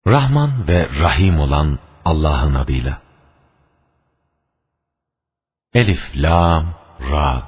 Rahman ve Rahim olan Allah'ın adıyla. Elif, Lam, Ra.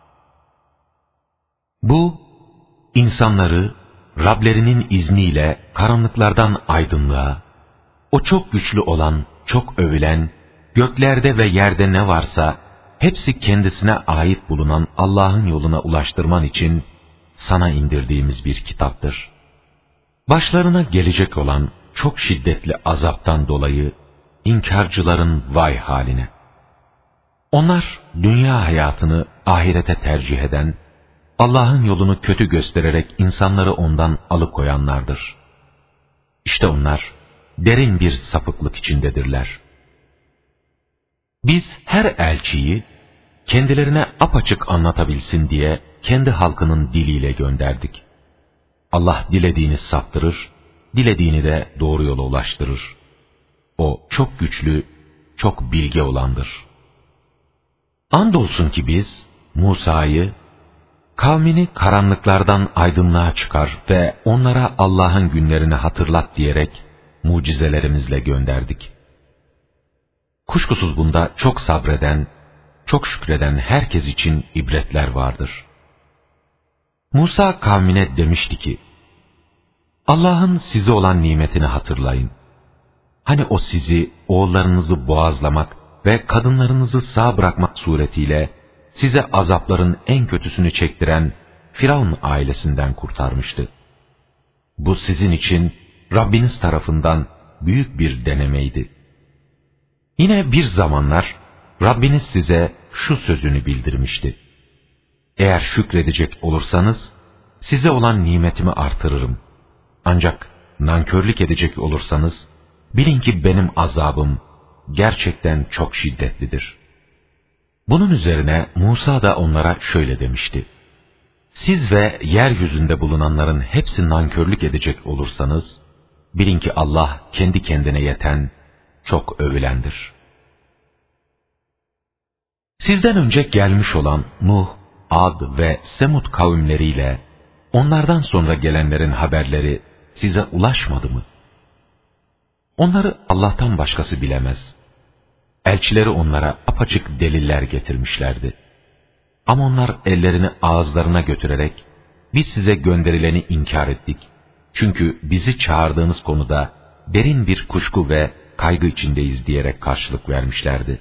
Bu, insanları Rablerinin izniyle karanlıklardan aydınlığa, o çok güçlü olan, çok övülen, göklerde ve yerde ne varsa, hepsi kendisine ait bulunan Allah'ın yoluna ulaştırman için sana indirdiğimiz bir kitaptır. Başlarına gelecek olan çok şiddetli azaptan dolayı inkarcıların vay haline. Onlar dünya hayatını ahirete tercih eden, Allah'ın yolunu kötü göstererek insanları ondan alıkoyanlardır. İşte onlar derin bir sapıklık içindedirler. Biz her elçiyi kendilerine apaçık anlatabilsin diye kendi halkının diliyle gönderdik. Allah dilediğini saptırır, dilediğini de doğru yola ulaştırır. O çok güçlü, çok bilge olandır. Andolsun ki biz Musa'yı, kavmini karanlıklardan aydınlığa çıkar ve onlara Allah'ın günlerini hatırlat diyerek mucizelerimizle gönderdik. Kuşkusuz bunda çok sabreden, çok şükreden herkes için ibretler vardır. Musa kavmine demişti ki, Allah'ın size olan nimetini hatırlayın. Hani o sizi, oğullarınızı boğazlamak ve kadınlarınızı sağ bırakmak suretiyle size azapların en kötüsünü çektiren Firavun ailesinden kurtarmıştı. Bu sizin için Rabbiniz tarafından büyük bir denemeydi. Yine bir zamanlar Rabbiniz size şu sözünü bildirmişti. Eğer şükredecek olursanız size olan nimetimi artırırım. Ancak nankörlük edecek olursanız bilin ki benim azabım gerçekten çok şiddetlidir. Bunun üzerine Musa da onlara şöyle demişti. Siz ve yeryüzünde bulunanların hepsi nankörlük edecek olursanız bilin ki Allah kendi kendine yeten, çok övülendir. Sizden önce gelmiş olan Nuh, Ad ve Semud kavimleriyle onlardan sonra gelenlerin haberleri size ulaşmadı mı? Onları Allah'tan başkası bilemez. Elçileri onlara apaçık deliller getirmişlerdi. Ama onlar ellerini ağızlarına götürerek, biz size gönderileni inkar ettik. Çünkü bizi çağırdığınız konuda derin bir kuşku ve kaygı içindeyiz diyerek karşılık vermişlerdi.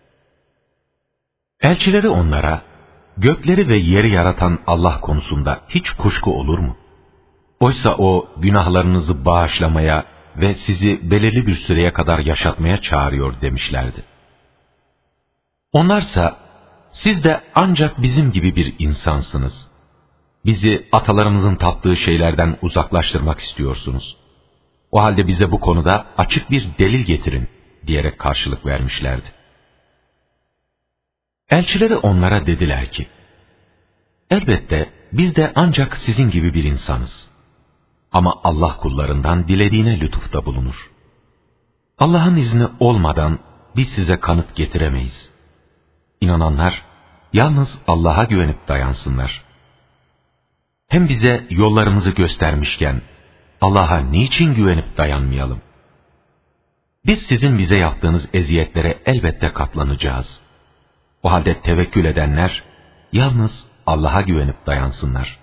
Elçileri onlara, gökleri ve yeri yaratan Allah konusunda hiç kuşku olur mu? Oysa O günahlarınızı bağışlamaya ve sizi belirli bir süreye kadar yaşatmaya çağırıyor demişlerdi. Onlarsa, siz de ancak bizim gibi bir insansınız. Bizi atalarımızın taptığı şeylerden uzaklaştırmak istiyorsunuz. O halde bize bu konuda açık bir delil getirin diyerek karşılık vermişlerdi. Elçileri onlara dediler ki, elbette biz de ancak sizin gibi bir insanız. Ama Allah kullarından dilediğine lütufta bulunur. Allah'ın izni olmadan biz size kanıt getiremeyiz. İnananlar yalnız Allah'a güvenip dayansınlar. Hem bize yollarımızı göstermişken Allah'a niçin güvenip dayanmayalım? Biz sizin bize yaptığınız eziyetlere elbette katlanacağız. O halde tevekkül edenler yalnız Allah'a güvenip dayansınlar.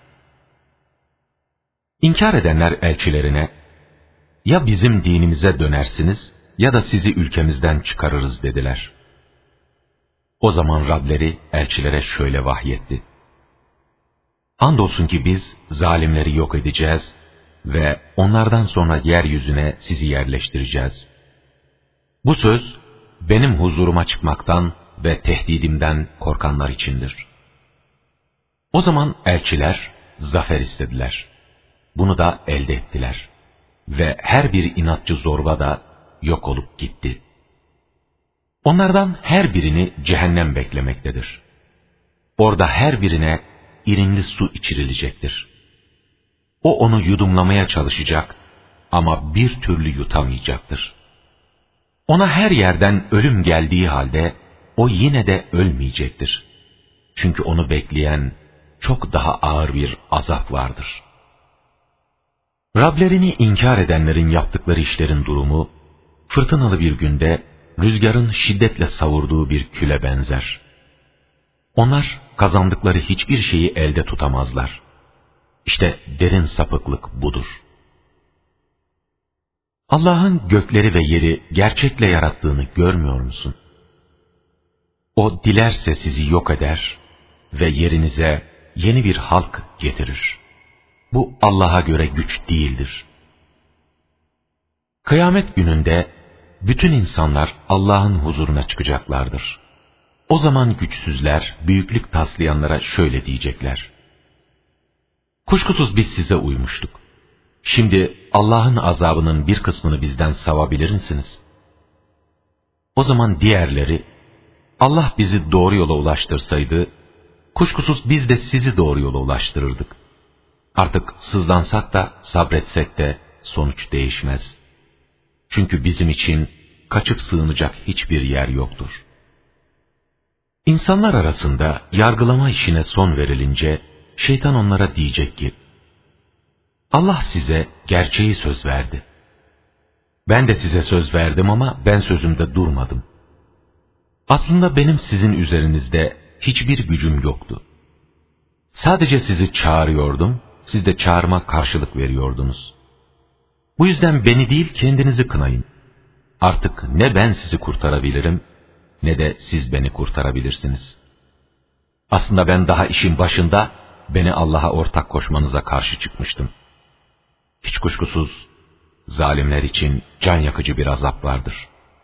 İnkar edenler elçilerine, ya bizim dinimize dönersiniz ya da sizi ülkemizden çıkarırız dediler. O zaman Rableri elçilere şöyle vahyetti. Andolsun ki biz zalimleri yok edeceğiz ve onlardan sonra yeryüzüne sizi yerleştireceğiz. Bu söz benim huzuruma çıkmaktan ve tehdidimden korkanlar içindir. O zaman elçiler zafer istediler. Bunu da elde ettiler. Ve her bir inatçı zorba da yok olup gitti. Onlardan her birini cehennem beklemektedir. Orada her birine irinli su içirilecektir. O onu yudumlamaya çalışacak ama bir türlü yutamayacaktır. Ona her yerden ölüm geldiği halde o yine de ölmeyecektir. Çünkü onu bekleyen çok daha ağır bir azap vardır. Rablerini inkar edenlerin yaptıkları işlerin durumu, fırtınalı bir günde rüzgarın şiddetle savurduğu bir küle benzer. Onlar kazandıkları hiçbir şeyi elde tutamazlar. İşte derin sapıklık budur. Allah'ın gökleri ve yeri gerçekle yarattığını görmüyor musun? O dilerse sizi yok eder ve yerinize yeni bir halk getirir. Bu Allah'a göre güç değildir. Kıyamet gününde bütün insanlar Allah'ın huzuruna çıkacaklardır. O zaman güçsüzler, büyüklük taslayanlara şöyle diyecekler: kuşkusuz biz size uymuştuk. Şimdi Allah'ın azabının bir kısmını bizden savabilir misiniz? O zaman diğerleri, Allah bizi doğru yola ulaştırsaydı, kuşkusuz biz de sizi doğru yola ulaştırırdık. Artık sızlansak da sabretsek de sonuç değişmez. Çünkü bizim için kaçıp sığınacak hiçbir yer yoktur. İnsanlar arasında yargılama işine son verilince, şeytan onlara diyecek ki, Allah size gerçeği söz verdi. Ben de size söz verdim ama ben sözümde durmadım. Aslında benim sizin üzerinizde hiçbir gücüm yoktu. Sadece sizi çağırıyordum, siz de çağrıma karşılık veriyordunuz. Bu yüzden beni değil kendinizi kınayın. Artık ne ben sizi kurtarabilirim, ne de siz beni kurtarabilirsiniz. Aslında ben daha işin başında beni Allah'a ortak koşmanıza karşı çıkmıştım. Hiç kuşkusuz zalimler için can yakıcı bir azap vardır.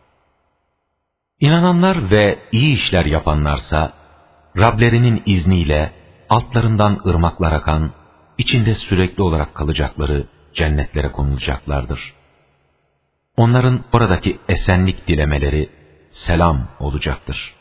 İnananlar ve iyi işler yapanlarsa, Rablerinin izniyle altlarından ırmaklar akan, içinde sürekli olarak kalacakları cennetlere konulacaklardır. Onların oradaki esenlik dilemeleri selam olacaktır.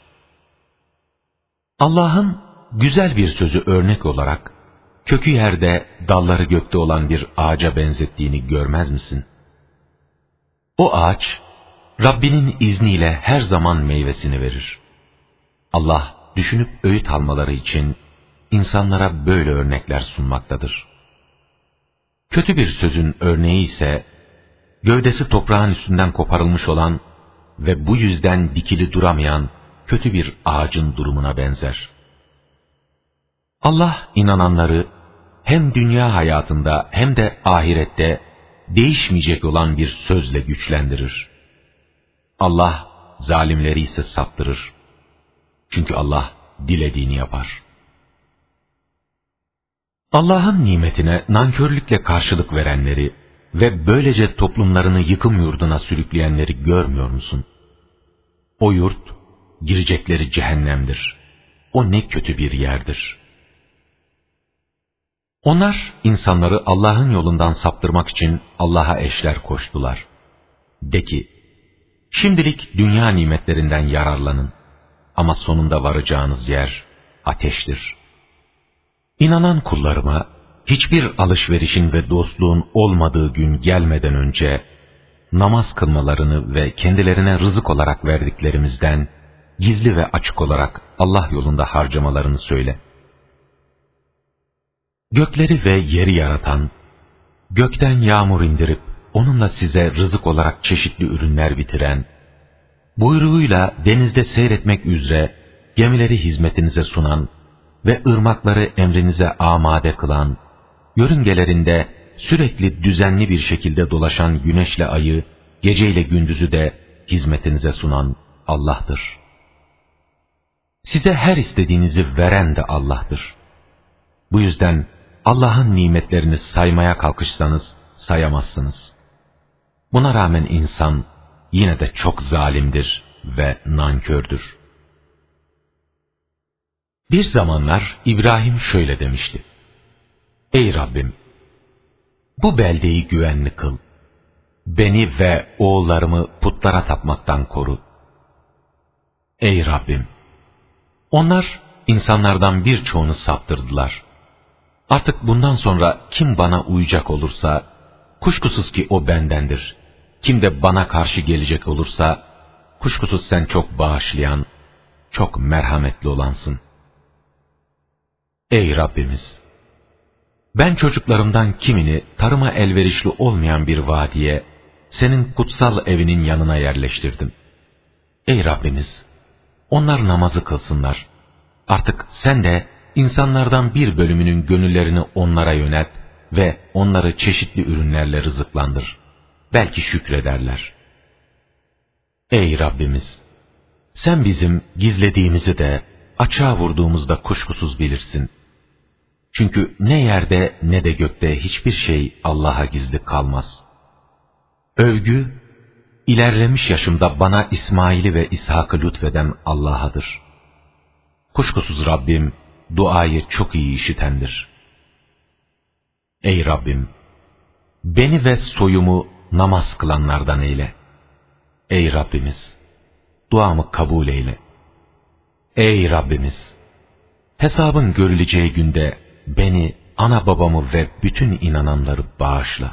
Allah'ın güzel bir sözü örnek olarak, kökü yerde, dalları gökte olan bir ağaca benzettiğini görmez misin? O ağaç, Rabbinin izniyle her zaman meyvesini verir. Allah, düşünüp öğüt almaları için insanlara böyle örnekler sunmaktadır. Kötü bir sözün örneği ise, gövdesi toprağın üstünden koparılmış olan ve bu yüzden dikili duramayan kötü bir ağacın durumuna benzer. Allah inananları hem dünya hayatında hem de ahirette değişmeyecek olan bir sözle güçlendirir. Allah zalimleri ise saptırır. Çünkü Allah dilediğini yapar. Allah'ın nimetine nankörlükle karşılık verenleri ve böylece toplumlarını yıkım yurduna sürükleyenleri görmüyor musun? O yurt, girecekleri cehennemdir. O ne kötü bir yerdir. Onlar insanları Allah'ın yolundan saptırmak için Allah'a eşler koştular. De ki, şimdilik dünya nimetlerinden yararlanın ama sonunda varacağınız yer ateştir. İnanan kullarıma, hiçbir alışverişin ve dostluğun olmadığı gün gelmeden önce, namaz kılmalarını ve kendilerine rızık olarak verdiklerimizden, gizli ve açık olarak Allah yolunda harcamalarını söyle. Gökleri ve yeri yaratan, gökten yağmur indirip, onunla size rızık olarak çeşitli ürünler bitiren, buyruğuyla denizde seyretmek üzere gemileri hizmetinize sunan ve ırmakları emrinize amade kılan, yörüngelerinde sürekli düzenli bir şekilde dolaşan güneşle ayı, geceyle gündüzü de hizmetinize sunan Allah'tır. Size her istediğinizi veren de Allah'tır. Bu yüzden Allah'ın nimetlerini saymaya kalkışsanız sayamazsınız. Buna rağmen insan yine de çok zalimdir ve nankördür. Bir zamanlar İbrahim şöyle demişti: Ey Rabbim! Bu beldeyi güvenli kıl. Beni ve oğullarımı putlara tapmaktan koru. Ey Rabbim! Onlar insanlardan birçoğunu saptırdılar. Artık bundan sonra kim bana uyacak olursa, kuşkusuz ki o bendendir. Kim de bana karşı gelecek olursa, kuşkusuz sen çok bağışlayan, çok merhametli olansın. Ey Rabbimiz! Ben çocuklarımdan kimini tarıma elverişli olmayan bir vadiye, senin kutsal evinin yanına yerleştirdim. Ey Rabbimiz! Onlar namazı kılsınlar. Artık sen de insanlardan bir bölümünün gönüllerini onlara yönelt ve onları çeşitli ürünlerle rızıklandır. Belki şükrederler. Ey Rabbimiz! Sen bizim gizlediğimizi de açığa vurduğumuzda kuşkusuz bilirsin. Çünkü ne yerde ne de gökte hiçbir şey Allah'a gizli kalmaz. Övgü, ilerlemiş yaşımda bana İsmail'i ve İshak'ı lütfeden Allah'adır. Kuşkusuz Rabbim, duayı çok iyi işitendir. Ey Rabbim! Beni ve soyumu namaz kılanlardan eyle. Ey Rabbimiz! Duamı kabul eyle. Ey Rabbimiz! Hesabın görüleceği günde beni, ana babamı ve bütün inananları bağışla.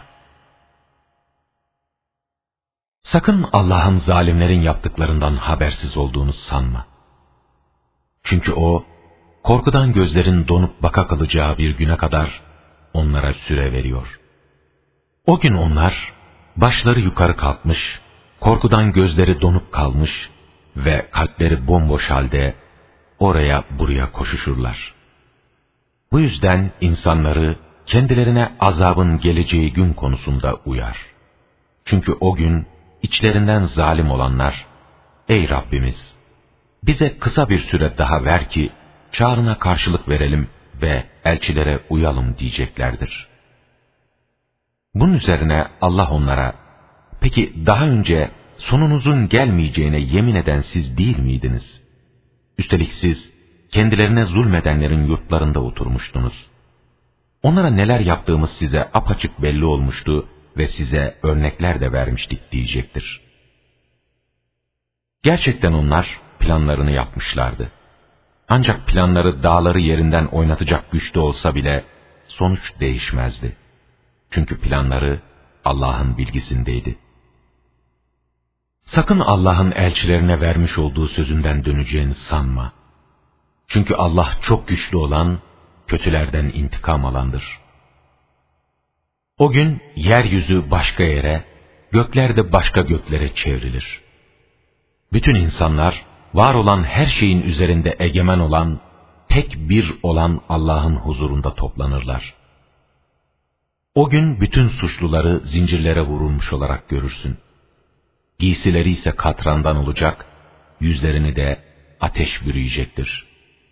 Sakın Allah'ın zalimlerin yaptıklarından habersiz olduğunu sanma. Çünkü O, korkudan gözlerin donup baka kalacağı bir güne kadar onlara süre veriyor. O gün onlar, başları yukarı kalkmış, korkudan gözleri donup kalmış ve kalpleri bomboş halde oraya buraya koşuşurlar. Bu yüzden insanları kendilerine azabın geleceği gün konusunda uyar. Çünkü o gün içlerinden zalim olanlar, ey Rabbimiz, bize kısa bir süre daha ver ki çağrına karşılık verelim ve elçilere uyalım diyeceklerdir. Bunun üzerine Allah onlara, peki daha önce sonunuzun gelmeyeceğine yemin eden siz değil miydiniz? Üstelik siz kendilerine zulmedenlerin yurtlarında oturmuştunuz. Onlara neler yaptığımız size apaçık belli olmuştu ve size örnekler de vermiştik diyecektir. Gerçekten onlar planlarını yapmışlardı. Ancak planları dağları yerinden oynatacak güçte olsa bile sonuç değişmezdi. Çünkü planları Allah'ın bilgisindeydi. Sakın Allah'ın elçilerine vermiş olduğu sözünden döneceğini sanma. Çünkü Allah çok güçlü olan, kötülerden intikam alandır. O gün yeryüzü başka yere, gökler de başka göklere çevrilir. Bütün insanlar, var olan her şeyin üzerinde egemen olan, tek bir olan Allah'ın huzurunda toplanırlar. O gün bütün suçluları zincirlere vurulmuş olarak görürsün. Giysileri ise katrandan olacak, yüzlerini de ateş bürüyecektir.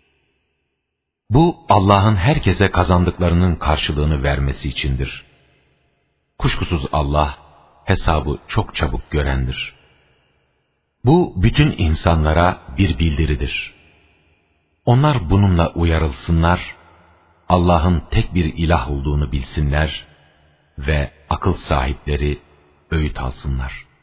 Bu Allah'ın herkese kazandıklarının karşılığını vermesi içindir. Kuşkusuz Allah hesabı çok çabuk görendir. Bu bütün insanlara bir bildiridir. Onlar bununla uyarılsınlar, Allah'ın tek bir ilah olduğunu bilsinler ve akıl sahipleri öğüt alsınlar.